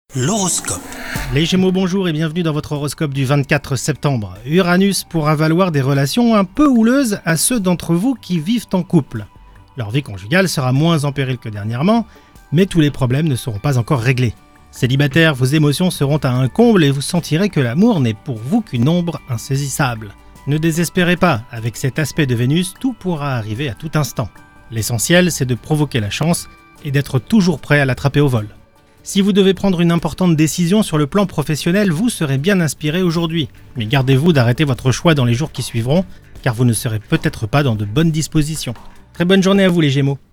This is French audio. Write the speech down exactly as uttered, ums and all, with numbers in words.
L'horoscope. Les Gémeaux, bonjour et bienvenue dans votre horoscope du vingt-quatre septembre. Uranus pourra valoir des relations un peu houleuses à ceux d'entre vous qui vivent en couple. Leur vie conjugale sera moins en péril que dernièrement, mais tous les problèmes ne seront pas encore réglés. Célibataires, vos émotions seront à un comble et vous sentirez que l'amour n'est pour vous qu'une ombre insaisissable. Ne désespérez pas, avec cet aspect de Vénus, tout pourra arriver à tout instant. L'essentiel, c'est de provoquer la chance et d'être toujours prêt à l'attraper au vol. Si vous devez prendre une importante décision sur le plan professionnel, vous serez bien inspiré aujourd'hui. Mais gardez-vous d'arrêter votre choix dans les jours qui suivront, car vous ne serez peut-être pas dans de bonnes dispositions. Très bonne journée à vous les Gémeaux.